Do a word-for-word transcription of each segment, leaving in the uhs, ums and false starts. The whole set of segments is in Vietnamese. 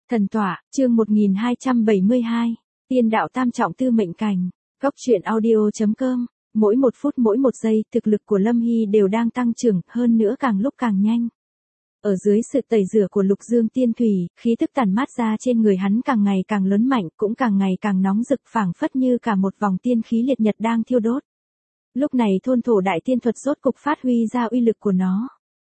Thần tọa, chương một nghìn hai trăm bảy mươi hai, tiên đạo tam trọng tư mệnh cảnh, góc truyện audio.com, mỗi một phút mỗi một giây thực lực của Lâm Hy đều đang tăng trưởng, hơn nữa càng lúc càng nhanh. Ở dưới sự tẩy rửa của lục dương tiên thủy, khí tức tản mát ra trên người hắn càng ngày càng lớn mạnh, cũng càng ngày càng nóng rực, phảng phất như cả một vòng tiên khí liệt nhật đang thiêu đốt. Lúc này thôn thổ đại tiên thuật rốt cục phát huy ra uy lực của nó.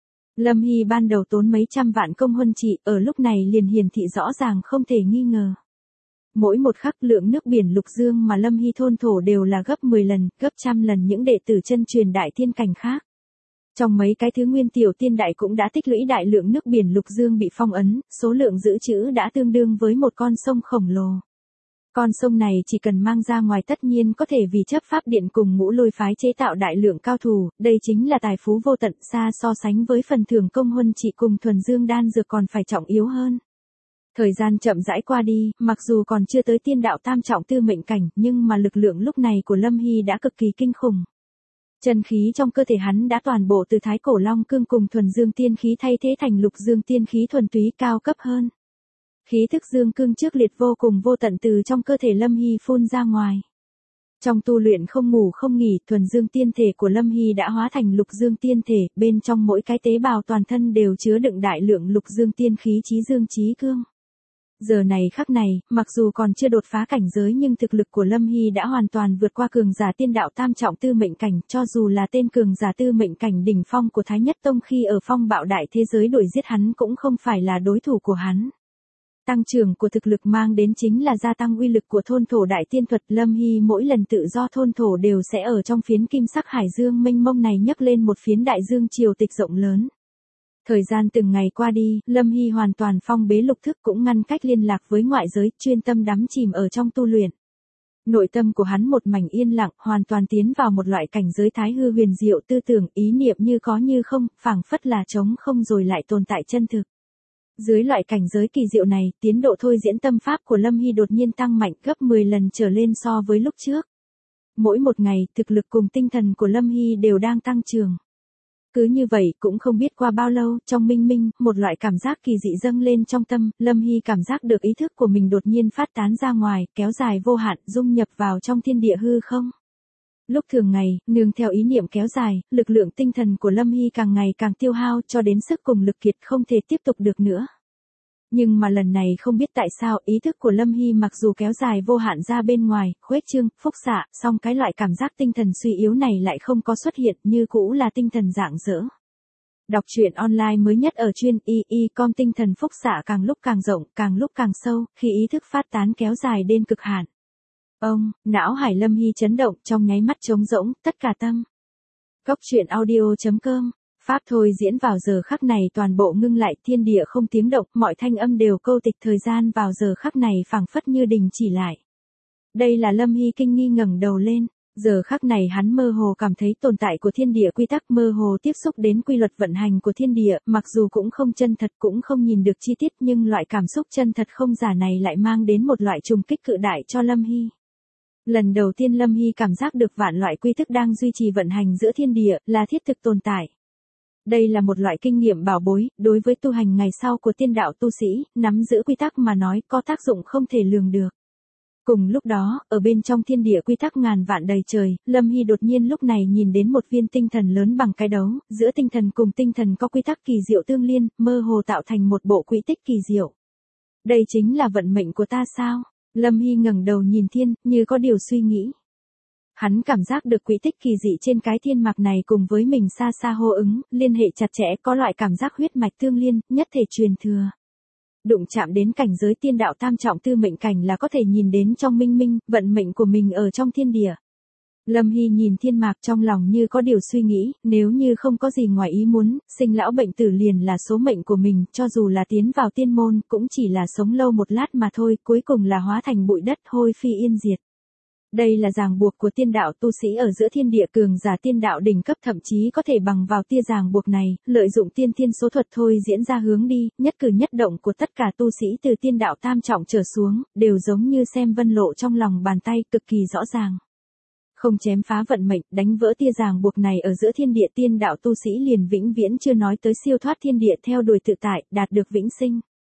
Lâm Hy ban đầu tốn mấy trăm vạn công huân trị, ở lúc này liền hiển thị rõ ràng không thể nghi ngờ. Mỗi một khắc lượng nước biển lục dương mà Lâm Hy thôn thổ đều là gấp mười lần, gấp trăm lần những đệ tử chân truyền đại tiên cảnh khác. Trong mấy cái thứ nguyên tiểu tiên đại cũng đã tích lũy đại lượng nước biển lục dương bị phong ấn, số lượng dự trữ đã tương đương với một con sông khổng lồ. Con sông này chỉ cần mang ra ngoài tất nhiên có thể vì chấp pháp điện cùng ngũ lôi phái chế tạo đại lượng cao thủ, đây chính là tài phú vô tận, xa so sánh với phần thưởng công huân trị cùng thuần dương đan dược còn phải trọng yếu hơn. Thời gian chậm rãi qua đi, mặc dù còn chưa tới tiên đạo tam trọng tư mệnh cảnh, nhưng mà lực lượng lúc này của Lâm Hy đã cực kỳ kinh khủng. Chân khí trong cơ thể hắn đã toàn bộ từ thái cổ long cương cùng thuần dương tiên khí thay thế thành lục dương tiên khí thuần túy cao cấp hơn. Khí thức dương cương trước liệt vô cùng vô tận từ trong cơ thể Lâm Hy phun ra ngoài. Trong tu luyện không ngủ không nghỉ, thuần dương tiên thể của Lâm Hy đã hóa thành lục dương tiên thể, bên trong mỗi cái tế bào toàn thân đều chứa đựng đại lượng lục dương tiên khí chí dương chí cương. Giờ này khắc này, mặc dù còn chưa đột phá cảnh giới nhưng thực lực của Lâm Hy đã hoàn toàn vượt qua cường giả tiên đạo tam trọng tư mệnh cảnh, cho dù là tên cường giả tư mệnh cảnh đỉnh phong của Thái Nhất Tông khi ở phong bạo đại thế giới đuổi giết hắn cũng không phải là đối thủ của hắn. Tăng trưởng của thực lực mang đến chính là gia tăng uy lực của thôn thổ đại tiên thuật. Lâm Hy mỗi lần tự do thôn thổ đều sẽ ở trong phiến kim sắc hải dương mênh mông này nhấc lên một phiến đại dương triều tịch rộng lớn. Thời gian từng ngày qua đi, Lâm Hy hoàn toàn phong bế lục thức, cũng ngăn cách liên lạc với ngoại giới, chuyên tâm đắm chìm ở trong tu luyện. Nội tâm của hắn một mảnh yên lặng, hoàn toàn tiến vào một loại cảnh giới thái hư huyền diệu, tư tưởng, ý niệm như có như không, phảng phất là trống không rồi lại tồn tại chân thực. Dưới loại cảnh giới kỳ diệu này, tiến độ thôi diễn tâm pháp của Lâm Hy đột nhiên tăng mạnh gấp mười lần trở lên so với lúc trước. Mỗi một ngày, thực lực cùng tinh thần của Lâm Hy đều đang tăng trưởng. Cứ như vậy, cũng không biết qua bao lâu, trong minh minh, một loại cảm giác kỳ dị dâng lên trong tâm, Lâm Hy cảm giác được ý thức của mình đột nhiên phát tán ra ngoài, kéo dài vô hạn, dung nhập vào trong thiên địa hư không. Lúc thường ngày, nương theo ý niệm kéo dài, lực lượng tinh thần của Lâm Hy càng ngày càng tiêu hao cho đến sức cùng lực kiệt không thể tiếp tục được nữa. Nhưng mà lần này không biết tại sao ý thức của Lâm Hy mặc dù kéo dài vô hạn ra bên ngoài, khuếch trương, phúc xạ, song cái loại cảm giác tinh thần suy yếu này lại không có xuất hiện, như cũ là tinh thần rạng rỡ. Đọc truyện online mới nhất ở chuyên y y com. Tinh thần phúc xạ càng lúc càng rộng, càng lúc càng sâu, khi ý thức phát tán kéo dài đến cực hạn. Ông, não hải Lâm Hy chấn động, trong nháy mắt trống rỗng, tất cả tâm. Góc truyện audio.com. Pháp thôi diễn vào giờ khắc này toàn bộ ngưng lại, thiên địa không tiếng động, mọi thanh âm đều câu tịch, thời gian vào giờ khắc này phảng phất như đình chỉ lại. Đây là Lâm Hy kinh nghi ngẩng đầu lên, giờ khắc này hắn mơ hồ cảm thấy tồn tại của thiên địa quy tắc, mơ hồ tiếp xúc đến quy luật vận hành của thiên địa, mặc dù cũng không chân thật, cũng không nhìn được chi tiết, nhưng loại cảm xúc chân thật không giả này lại mang đến một loại trùng kích cự đại cho Lâm Hy. Lần đầu tiên Lâm Hy cảm giác được vạn loại quy tắc đang duy trì vận hành giữa thiên địa, là thiết thực tồn tại. Đây là một loại kinh nghiệm bảo bối, đối với tu hành ngày sau của tiên đạo tu sĩ, nắm giữ quy tắc mà nói có tác dụng không thể lường được. Cùng lúc đó, ở bên trong thiên địa quy tắc ngàn vạn đầy trời, Lâm Hy đột nhiên lúc này nhìn đến một viên tinh thần lớn bằng cái đấu, giữa tinh thần cùng tinh thần có quy tắc kỳ diệu tương liên, mơ hồ tạo thành một bộ quỹ tích kỳ diệu. Đây chính là vận mệnh của ta sao? Lâm Hy ngẩng đầu nhìn thiên, như có điều suy nghĩ. Hắn cảm giác được quỹ tích kỳ dị trên cái thiên mạc này cùng với mình xa xa hô ứng, liên hệ chặt chẽ, có loại cảm giác huyết mạch tương liên, nhất thể truyền thừa. Đụng chạm đến cảnh giới tiên đạo tam trọng tư mệnh cảnh là có thể nhìn đến trong minh minh, vận mệnh của mình ở trong thiên địa. Lâm Hy nhìn thiên mạc trong lòng như có điều suy nghĩ, nếu như không có gì ngoài ý muốn, sinh lão bệnh tử liền là số mệnh của mình, cho dù là tiến vào tiên môn, cũng chỉ là sống lâu một lát mà thôi, cuối cùng là hóa thành bụi đất hôi phi yên diệt. Đây là ràng buộc của tiên đạo tu sĩ ở giữa thiên địa, cường giả tiên đạo đỉnh cấp thậm chí có thể bằng vào tia ràng buộc này, lợi dụng tiên thiên số thuật thôi diễn ra hướng đi, nhất cử nhất động của tất cả tu sĩ từ tiên đạo tam trọng trở xuống, đều giống như xem vân lộ trong lòng bàn tay, cực kỳ rõ ràng. Không chém phá vận mệnh, đánh vỡ tia ràng buộc này ở giữa thiên địa, tiên đạo tu sĩ liền vĩnh viễn chưa nói tới siêu thoát thiên địa theo đuổi tự tại, đạt được vĩnh sinh.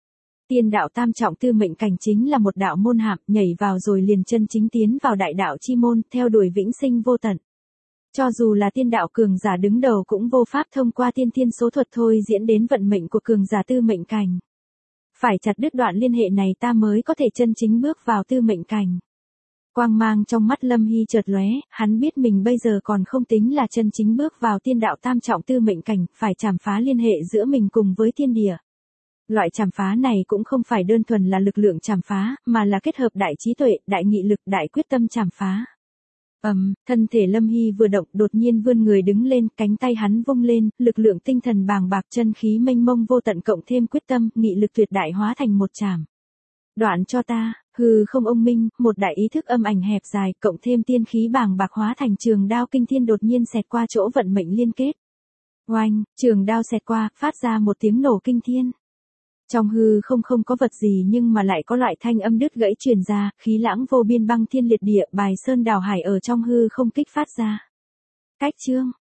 Tiên đạo tam trọng tư mệnh cảnh chính là một đạo môn hạm, nhảy vào rồi liền chân chính tiến vào đại đạo chi môn, theo đuổi vĩnh sinh vô tận. Cho dù là tiên đạo cường giả đứng đầu cũng vô pháp thông qua tiên thiên số thuật thôi diễn đến vận mệnh của cường giả tư mệnh cảnh. Phải chặt đứt đoạn liên hệ này ta mới có thể chân chính bước vào tư mệnh cảnh. Quang mang trong mắt Lâm Hy chợt lóe, hắn biết mình bây giờ còn không tính là chân chính bước vào tiên đạo tam trọng tư mệnh cảnh, phải chảm phá liên hệ giữa mình cùng với thiên địa. Loại chảm phá này cũng không phải đơn thuần là lực lượng chảm phá, mà là kết hợp đại trí tuệ, đại nghị lực, đại quyết tâm chảm phá. Ầm, um, thân thể Lâm Hy vừa động, đột nhiên vươn người đứng lên, cánh tay hắn vung lên, lực lượng tinh thần bàng bạc, chân khí mênh mông vô tận cộng thêm quyết tâm, nghị lực tuyệt đại hóa thành một chảm. Đoạn cho ta, hư không ông minh, một đại ý thức âm ảnh hẹp dài, cộng thêm tiên khí bàng bạc hóa thành trường đao kinh thiên đột nhiên xẹt qua chỗ vận mệnh liên kết. Oanh, trường đao xẹt qua, phát ra một tiếng nổ kinh thiên. Trong hư không không có vật gì nhưng mà lại có loại thanh âm đứt gãy truyền ra, khí lãng vô biên băng thiên liệt địa, bài sơn đảo hải ở trong hư không kích phát ra. Cách chương,